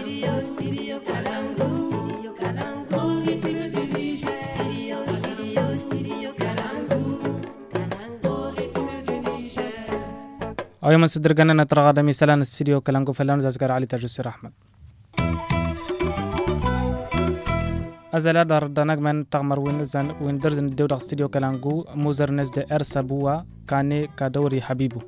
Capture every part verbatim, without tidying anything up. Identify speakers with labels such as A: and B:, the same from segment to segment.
A: Studio, studio Kalangu. Studio Kalangu. Rythme du Niger. Studio, studio, studio Kalangu. Kalangu, rythme du Niger.
B: أيام الصدر جننا ترغد مثلا استديو كلانكو فلان زازقر علي تجسر أحمد أزلا دار دانك من تغمر وين زن وين درزن الدودة استديو كلانكو موزر نزد أرسبوا كاني كدوري حبيبو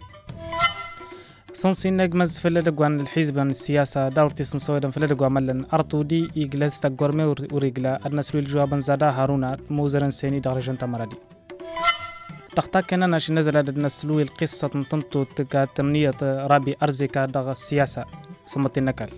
B: سنسي نجمز في اللدقوان الحزب السياسة دورتي سنسويدا في اللدقوان ملن أرطودي إجلاس تقرمي ورجلا النسل الجواب زادا هارونا موزر سيني دارجن تمردي تختاكنا ناش نزل النسلوي القصة تنطو تكاتمنية رابي أرزكا دغ السياسة سمت النكال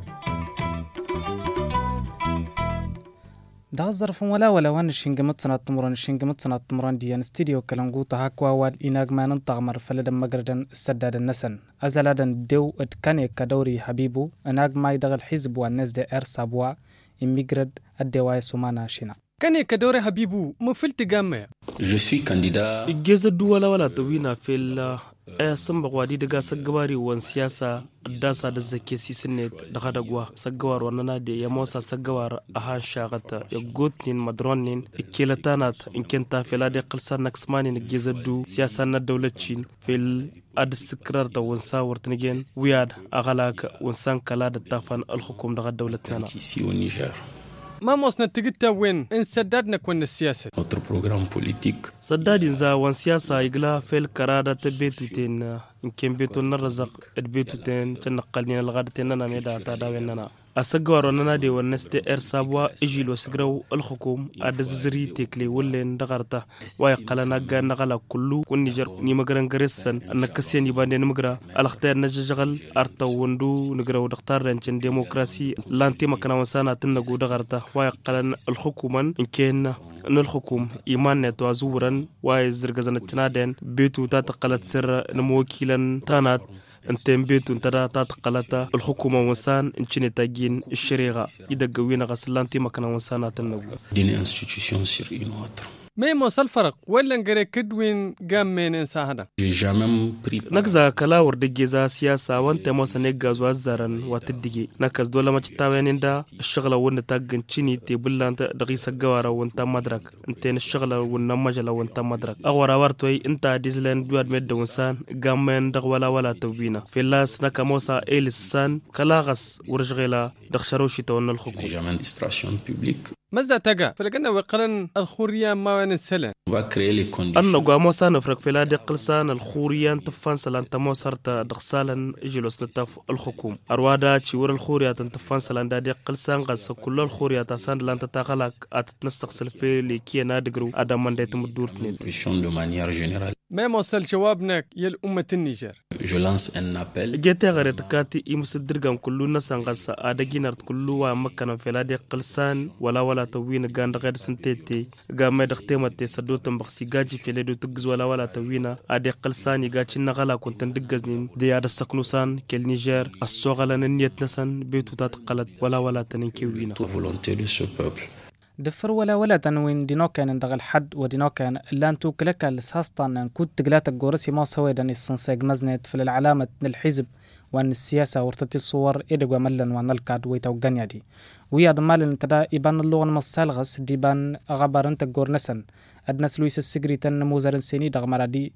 B: دغ الظرف ولا ولا وان الشنجمت سنة تمران الشنجمت سنة تمران ديان استديو كلانغو تهاكوا والإناغ ما ننتغمر فلدن مقردن السداد النسن أزلادن ديو اتكاني كدوري حبيبو اناغ ما يدغ الحزب والناس دي ار سابوا إميغرد الدواي سومانا شنا
C: كاني كدوري حبيبو مفلت جامع
D: Je suis candidat.
E: Geza duwala wala tawina fil eh samba wadi daga sagawari wan siyasa dasa da zake sisine daga dagwa sagawar wanana de ya mosa sagawar aha shagata ya gotnin madronin ikilatanat inkenta fila de qalsan naksmani ne geza du siyasa na dawlacin fil ad sikrar da wansa wartnigen wiyad agalak wansan kala da tafan al hukum daga dawlatana
D: Ici au Niger.
C: ما موسنا تقتا وين ان سدادنا كون السياسة
D: Notre programme politique.
E: sadadin za wan siyasa igla fel karada ta betuten in ken beton na razaq ed betuten tan qalni al gadten na meda ta dawenna asagwaro nana de wan neste er sabwa ijilo sigraw al hukum adazri tekle wallen dagarta way qalana ganna qala kullu kun niger ni magaran garesan annakasiyan ibande nimagra al khtar najagal arta wondu nigraw daktar rancen demokrasi lanti makana wasana tanagu dagarta way qalana al hukuman in ken الحكومة إيمان توازورا ويزرقزنا تنادين بيتو تاتقلت سر نموكيلا تانات انتين بيتو انتدا تاتقلتا الحكومة وسان انشيني تاجين الشريغة إذا قوينا غسلانتي مكنا وسانا تنقو
D: D'une institution sur une autre.
C: ما موصل فرق ولا نقري كدوين قام من انسان هذا
D: J'ai jamais pris.
E: نكزا كلا وردقيزا سياسة وانت موسى نيقاز وازارا واتدقي نكز دولا ما تتاوين دا الشغلة وانا تاقن چيني تيبلا انت دقيسة قوارا وانت مدرك انتين الشغلة وانا مجلة وانت مدرك اغورا وارتوي انت ديزلين بيواد ميدا وانسان قام من دق ولا ولا توبينا في اللاس نكا موسى ايلسان كلا غس ورشغيلا دخشروشي تونا الحكومة.
D: Jamais administration publique.
C: ماذا تقع فلقنا وقرن الخوريا ما وين السلام
D: On va créer les conditions.
E: أنو قاموسا نفرق في لادي قلسان الخوريان تفان سلان تمو سرطة دخسالا جلوس لتف الحكوم أروادا تشور الخوريا تنتفان سلان دادي قلسان غس كل الخوريا تسان لان تتاغلق أتتنستقسل في لكي نادقرو أدامان دي تمدور تنين
D: De manière générale.
C: ما موصل جوابنا يا أمة النيجر.
D: Je lance un appel.
E: جيتي غريت كاتي إمسدرغان كلو نسان غس أداقي نرد كلو ومكانا في لادي قلسان ولا ولا توين غاند غير سنتيتي غامي دختيمتي سدوتن بخسي غاجي في لدو تقز ولا ولا توينا أدي قلساني غاچي نغالا كنتن دقزنين دي عدا سكنوسان كال نيجر السوغالا ننيت نسان بيتو تاتقلت ولا ولا تننكيوينا
D: La volonté de ce peuple.
B: دفر ولا ولا تنوين دينوكان دغ الحد ودينوكان لانتو كلكا لساستان كنت تقلاتك جورسي ما سويدان السنسيق مزنت في العلامة الحزب وان السياسة ورتتي الصور إدقوا ملن وان الكاد ويتوقن يدي وياد مالن تدا إبان اللغن مصالغس ديبان أغبارن تقور نسن أدناس لويس السجري تن موزارن سيني دغ مرادي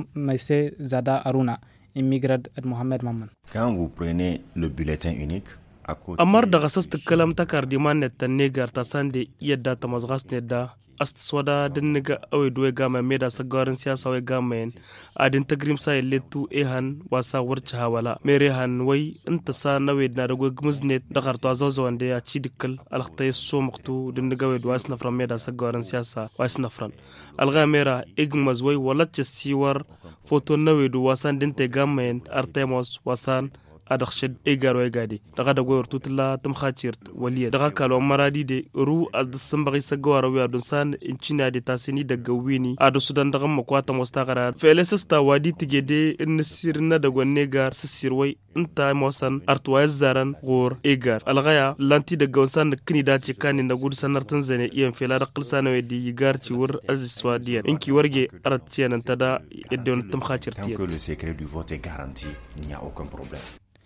B: ميسي زادا أرونا إميغراد محمد ممن.
F: Quand vous prenez le bulletin unique,
E: أمر دغسس تكلم تكار ديمان نتنيجر تساندي يدا تمزغس ندا أستسودا دنجا أو دوي جامع ميدا سجارن سياسة وي جامعين أدين تجريم ساي لتو إيهان واسا ورجها ولا ميريهان وي انت سا نويد نارجو جمزنت دغر توازوزو عندي أشيدكل الختي السومقتو دنجا وي دواس نفرم ميدا سجارن سياسة واس نفرن الغا ميرا إجمز وي ولا تسيور فوتو نويد واسان دنت جامعين أرتيموس واسان أدخشد إيجار ويجادي دغا دغور توتلا تمخاتيرت وليه دغا كالو مرادي دي رو أد السنبغي سجوار ويا دونسان إنشينا دي تاسيني دغويني أدو سودان دغم مقواتا مستقرات فإلسستا وادي تجدي النسيرنا دغو نيجار سسير وي انتا موسان أرتواز زارن غور إيجار الغايا لانتي دغونسان كني داتي كاني نغود سنرتنزاني إيان فيلا دقل سانوي دي يجار تيور أزسواديان إنكي ورغي أرتيان انتدا يدون تمخاتيرتيان.
F: Tant que le secret du vote est garanti, il n'y a aucun problème.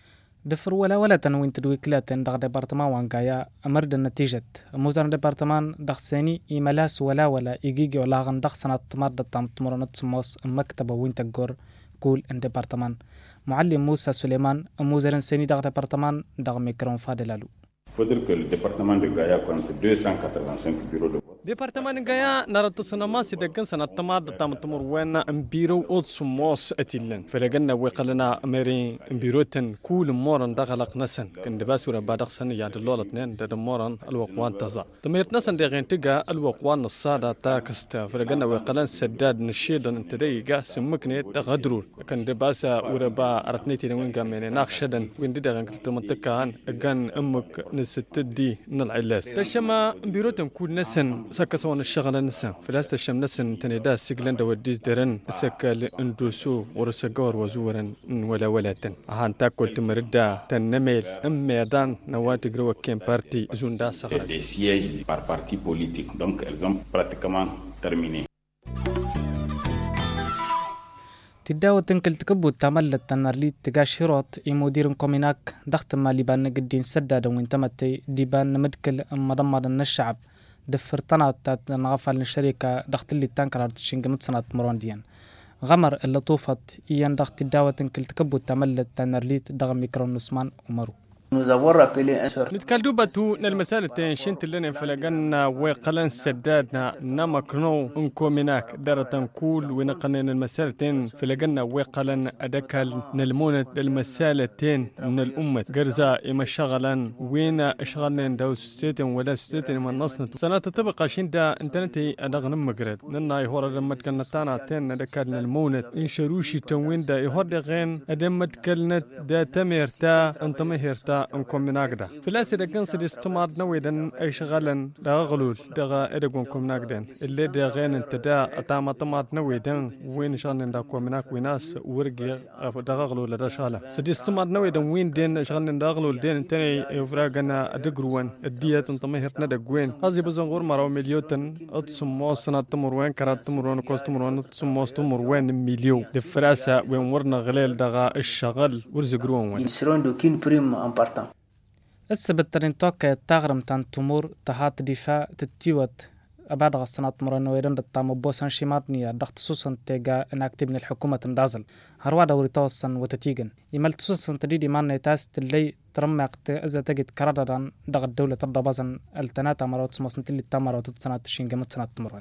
B: دفر ولا ولا تنوين تدوي كلاتن دغ ديبارتمان وانقايا أمرد النتيجة موزان ديبارتمان دغ سيني إيمالاس ولا ولا إيجيجي ولا غن دغ سنة مرد التام تمرنت سموس مكتبة وين تقور كول ان ديبارتمان معلم موسى سليمان موزان سيني دغ ديبارتمان دغ ميكرون فادلالو.
G: Faudrait que le département de Gaïa compte deux cent quatre-vingt-cinq bureaux de vote.
C: ديبارتمان غايا نرد سنما سيدكن سنة تماد تام تمر وين امبيرو اوت سموس اتيلن فلقنا وقلنا اميري امبيروتن كل مورن دغلق نسن كن دباسورا بادق سن ياد اللول اثنين دد مورن الوقوان تزا تميرت نسن دغين تجا الوقوان الصادا تاكست فلقنا وقلن سداد نشيدن انتديغا سمكني تغدرور كن دباسا وربا ارتنيتي وين كامين ناقشدن وين دغن كتمتكان اغان امك نستدي نلعلاس تشما امبيروتن كل نسن سكسون الشغل نسا فلاست الشم نسن تنيدا سيجلند وديز درن سكا اندوسو ورسجور وزورن ولا ولاتن هان تاكل تمردا تنميل اميدان نوات جرو كيم بارتي زوندا صغر
G: des sièges par parti politique donc elles ont pratiquement terminé.
B: تداو تنكل تكبو تملت تنرليت تقاشيروت إموديرن كوميناك دخت ما لبان قدين سداد وين تمتي ديبان مدكل مضمضن الشعب دفرتنا تنغفل الشركة دخت اللي تنكر تشينج متصنات مرونديان غمر اللي طوفت إيان دخت تداو تنكل تكبو تملت تنرليت دغم ميكرون نسمان ومرو.
C: نتكلم بتو نالمسالة شنت لنا فلقنا وقلن سدادنا نمكنو انكوميناك دارة كول ونقلن المسالتين فلقنا وقلن أدكال نلمونة المسالتين من الأمة قرزا إما شغلا وين اشغلنا داو سوستيتين ولا سوستيتين من نصنة سنة تبقى شندا انتنتي أدغن مقرد ننا يهور رمت كنتانا تين أدكال نلمونة انشروشي تنوين دا يهور دغين أدمت كلنت دا تميرتا انتمهرتا انكم مناقدا فلاسي دقن سدي استمار نويدن اي شغالن دا غلول دا ادقونكم مناقدن اللي دا غين انتدا اتاما طمات نويدن وين شغلن دا كو مناق ويناس ورقي دا غلول دا شغله سدي استمار نويدن وين دين شغلن دا غلول دين انتني يفراغنا ادقروان الديات انتمهرتنا دقوين ازي بزنغور مراو مليوتن اتصمو سنة تمروين كرات تمروين كوست تمروين اتصمو تمروين مليو دفراسة وين ورنا غليل دا الشغل ورزقروان وين
H: يسرون دوكين بريم امبارتان
B: السبترين توك تغرم تان تمور تهات دفاع تتيوت أبعد غصنات مرانو ويرن دتام بوسان شماتنيا دخت سوسن تيجا اناكتب من الحكومة اندازل هروا دوري توسن وتتيجن يمال تسوسن تريد إيمان نتاس تلي ترمق إذا تجد كردان دغ الدولة ترضبازن التناتا مرات سموس نتلي التامرات تسنات تشينجا متسنات مران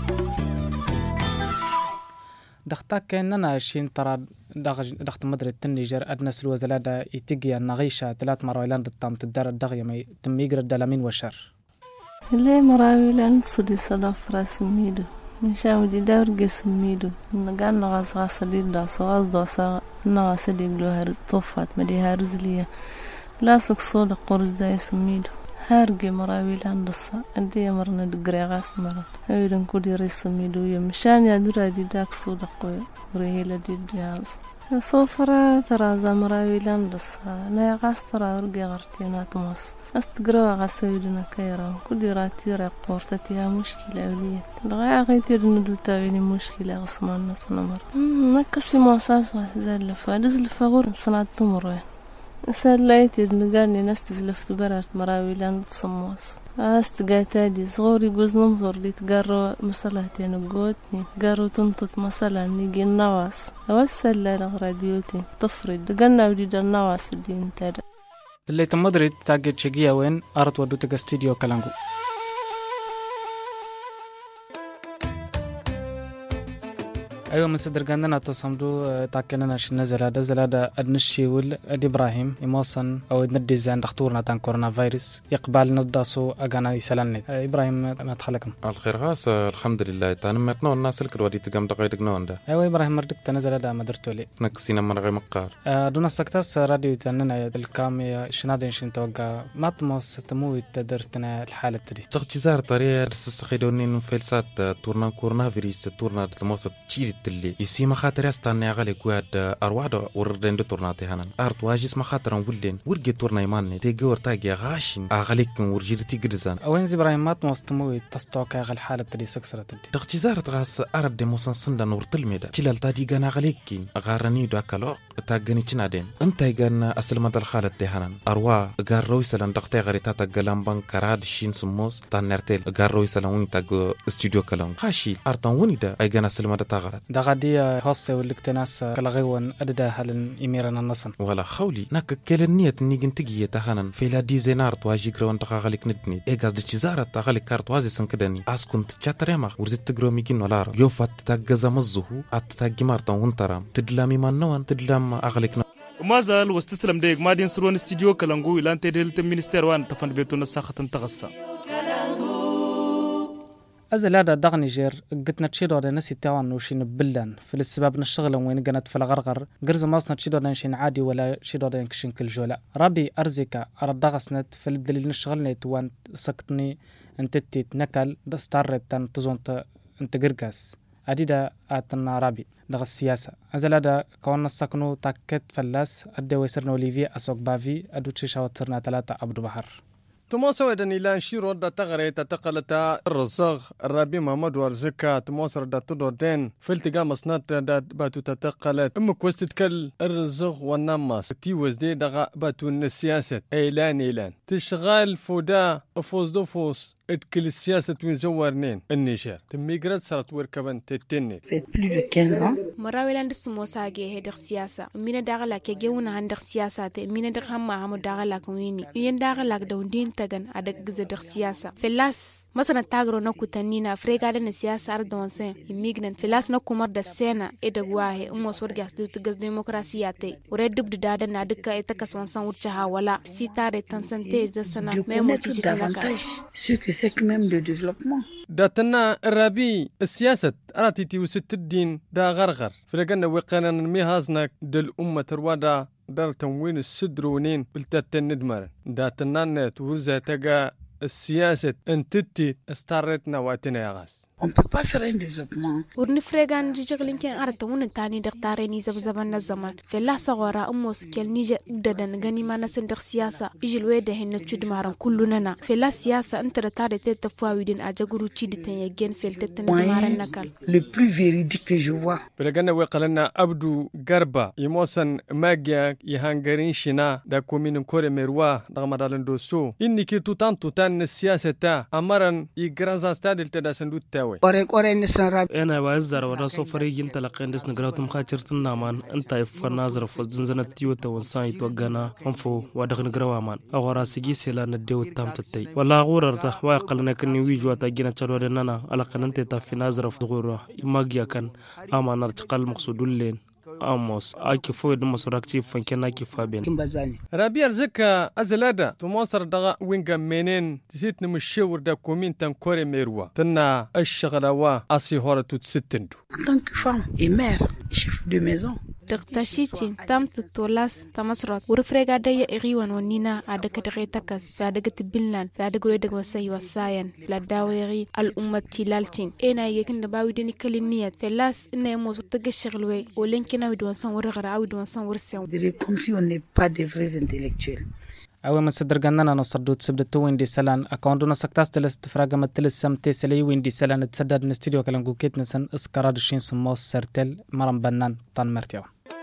B: دختاك كأننا شين ترى دغ دخت مدري النيجر أدنى سلوى زلادة يتجي النغيشة ثلاث مراويلان دتام تدار الدغية ما تميجر الدلامين والشر.
I: اللي مراويلان صدي صدف راس ميدو مشاودي دور جس ميدو نقال نغاس غاس ديد دا صغاس دوسا نغاس ديد لو هرز طفات مدي هرز ليا لاسك صود قرز دا يسميدو هارجي مراويلان دصا عندي مرنا دقري غاس مرات هيدن كودي ريس ميدو يمشان يدرا دي داك صود قوي ريهيلا ديد ياز صوفرا ترى زمراويلان دصا نا غاس ترى ورقي غرتينات مص استقرا غاس يدنا كيرا كودي راتي را قورتتيها مشكله اوليه لغا غيتير ندو تاغيني مشكله غصمان نصنمر نكسي مؤسسه زلف دزلف غور صنعت تمر سلايت يدنقاني نستزلفت برات مراويلان تصموس استقاتادي صغوري جوز نمزور دي تقارو مسلاتين قوتني تقارو تنطط مسلا نيجي النواس اوسلا لغراديوتي تفرد دقنا وديد النواس دين تادا
B: اللي تمدري تاقيد شقيا وين ارت ودو تقا ستيديو كالانغو أيوة مصدر قندنا تصمدو تاكلنا شي نزل هذا نزل هذا أدنشي ول أدي إبراهيم يموصن أو ندي زين دكتورنا تان كورونا فيروس يقبل نداسو أجانا يسلني إبراهيم ما تخلكم
J: الخير غاس الحمد لله تان متنو الناس الكل ودي تقام دقيق نوندا
B: أيوة إبراهيم مردك تنزل هذا ما درتو لي
J: نكسينا من غير مقار
B: دون السكتاس راديو تننا الكام شنادين شن توقع ما تموس تموت تدرتنا الحالة تدي
J: تغتزار طريقة السخيدونين فلسات تورنا كورونا فيروس تورنا تموس تشيل اللي يسي مخاطر استنى غالي كواد أرواد وردن دتورناتي هنن أرت واجس مخاطر ولين ورجي تورنا يمان تيجور تاجي غاشين أغليك ورجيتي جرزان
B: أوين زبراهيمات مستموي تستوك أغل حالة تدي سكسرة تدي
J: تغتزارة غاس أرد دموسن سندا نورتل ميدا تلال تادي جانا غليكين غارني دا كالوق تاجني تنادين أنت يجانا أصل مدى الخالة تهنن أروا غار رويسلان دقتي غريتا تاجلام بان كراد شين سموس تانرتل غار رويسلان وين تاج استوديو كلام خاشي أرتان وني دا يجانا أصل مدى تاغرت
B: دا غادي هوسي ولكتناس كالغيوان أددا هالن إميرنا النصن
J: ولا خولي ناك كلنية نيجن تجيه تهنن في لا ديزينار تواجي كرون تغاليك ندني إيجاز دشزارة تغاليك كارت وازي سنكدني أسكن تشاتريما ورزت تجرو ميجين ولا يوفات تاجز مزهو أتتاجي مارتان ونترام تدلامي منوان تدلام أغليك
E: وما زال واستسلم ديك مادين سرون استديو كلانغو إلى أن تدل المينستير وان تفند بيتون الساخة تغصى
B: أزل هذا دغني جير قتنا تشيدو دا نسي تاوان وشين بلان في السباب نشغل وين قنات في الغرغر قرز ماسنا تشيدو دا نشين عادي ولا شيدو دا نكشين كل جولا ربي أرزيكا أرد دغسنت في الدليل نشغلني توان سكتني انتتي تنكال دستارت تان تزونت انت قرقاس أديدا آتنا ربي دغ السياسة أزل هذا كون السكنو تاكت فلاس أدى ويسرنا أوليفيا أسوك بافي أدو تشيشا وترنا ثلاثة عبد بحر
C: تموسو إذن إلى نشير ودى تغري تتقلتا الرزاغ الرابي محمد وارزكا تموسر دا تدو دين فلتقا مصنات دا باتو تتقلت أمك وستتكل الرزاغ والنماس تيوز دي دغا باتو السياسة إيلان إيلان تشغال فودا أفوز دو فوز اتكل السياسة ويزورنين النيجر تميقرات صارت وركبان تتني
K: fait plus de quinze ans
L: مراويلان دس موساجي هدر سياسة مين داغلا كجونا عندك سياسة مين دغهم ما هم داغلا كويني ين داغلا دون تجن عدك جزء سياسة فلاس مثلا تاجرو نكو تنينا فريقا لنا سياسة أردوان سين يميجن فلاس نكو مرد السنة إدغواه أمو سورجاس دو تجز ديمقراطياتي وريدب دادا نادك إتكاس وانسان ورجها ولا في تاري تنسنتي دسنا ما يموتيش
K: davantage ce que c'est que même le développement.
C: داتنا الرابي السياسة أراتي تيوست الدين دا غرغر فرقنا وقنا ميهازنك دل أمة روادا دار تموين السدرونين بالتاتن ندمر داتنا توزا تجا السياسة انتتي استارتنا واتنا يا غاس.
K: On ne peut pas faire un développement.
L: ورنفرجان جيجلين كان أرتون تاني دكتورين يزب زمان الزمان فلا صغارا أموس كل نيجا ددن غني ما نسندق سياسة يجلوه دهن تشد مارن كلنا فلا سياسة أنت رتاري تتفاوضين أجاكرو تشيد تنيجين في التتن مارن نكال.
K: Le plus véridique que je vois.
C: فرقنا وقلنا أبدو غربا يموسن ماجيا يهانغرين شنا دا كومين كوري مروا دغما دالندوسو إني كي توتان توتان السياسة تا أمرن يجرانزا ستادل تداسندو تاوي.
K: Ore ore nisarab.
E: أنا وأزدر ولا سفري جنت لقين دس نقرأتم خاطرتنا نامان أنت يفنازر فزنزنا تيوتا وانسان يتوجنا أنفو ودخن قروامان أغرا سجي سلا نديو التام تتي ولا غوررته واقلنا كني ويجوا تجينا تشرودنا على قننت تفنازر فغورة ماجيا كان أما نرتقل مقصود اللين أموس أكي فويد مصركتي فكنا كفابين
C: ربيع زكا أزلادا تماصر دغا وينغا منين تسيت نمشيور دا كومين تان كوري ميروا تنا الشغلة وا أسي هورا تتستندو.
K: En tant que femme et mère, chef de maison.
L: تقتشيتين تام تطولاس تمسرات ورفرقا دايا إغيوان ونينا عدك تغيتكس في عدك تبلان في عدك ريدك وساي وسايان في الداويري الأمة تلالتين إينا يكن دباوي ديني كالينيات في اللاس إنا يموت وتقشغلوي ولنكنا ودوانسان ورغر عاود وانسان ورسيون
K: Des comme si on n'est pas des vrais intellectuels.
B: أول ما صدر جننا نصدود سبدتو وين دي سلان أكوندو نسكتاس تلس تفراغ متلس سمتي سلي وين دي سلان تسدد نستوديو كلانجو كيت نسن اسكاراد الشين سموس سرتل مرم بنان طان مرتيو.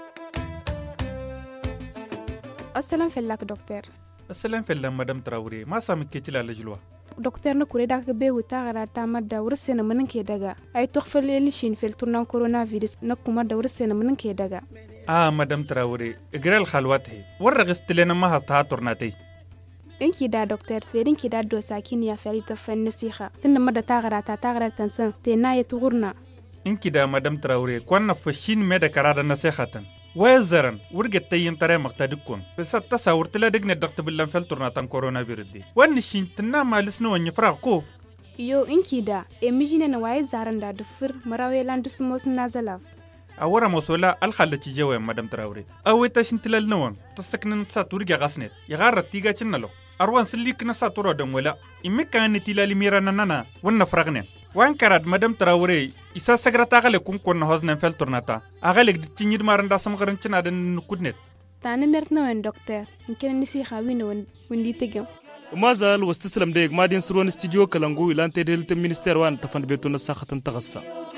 M: السلام فيلاك دكتور.
N: السلام فيلا مدام تراوري ما سامك كيتلا لجلوا.
M: دكتور نكوري داك بيو تاغرا تامدا ورسنا مننكي دغا اي تخفل ليشين في التورنان كورونا فيروس نكوما دورسنا مننكي دغا.
N: آه مدام تراوري إجرال الخلوات ورغست لنا ما هستهاتورناتي.
M: إنكي دا دكتور فيرينكي دا دو ساكين يا فريد تفن نسيخة تن مدى تاغرا تاغرا تنسان تناية تغرنا.
N: إنكي دا مدام تراوري كوانا فشين ميدا كرادا نسيخة وزرن ورجت تين ترى مقتدكون بس تصور تلا دقنا دقت بالله فلترنا تان كورونا فيروس دي ونشين تنام على سنو يفرق كو
M: يو إنكي دا إمجينا نواي زارن دا دفر مراوي لاندس موس نازلاف
N: أورا موسولا الخالة تجوا مدام تراوري أو تشين تلا النوم تسكن تساتورجا غاسنت يغار تيجا تشنلو أروان سليك نساتورا دم ولا إمكان تلا لميرانا نانا ونفرغنا وان كراد مدام تراوري إسا سجرتا غالي كون كون هزنا فيل تورناتا أغالي تنيد مارندا سمغرنشنا دن كودنت
M: تانا مرتنا وين دكتور يمكن نسي خاوين وين وين تيجي
E: ما زال واستسلم ديك ما دين سروان استديو كلانغو إلى أن تدل المينستير وان تفند بيتنا ساخة تغصى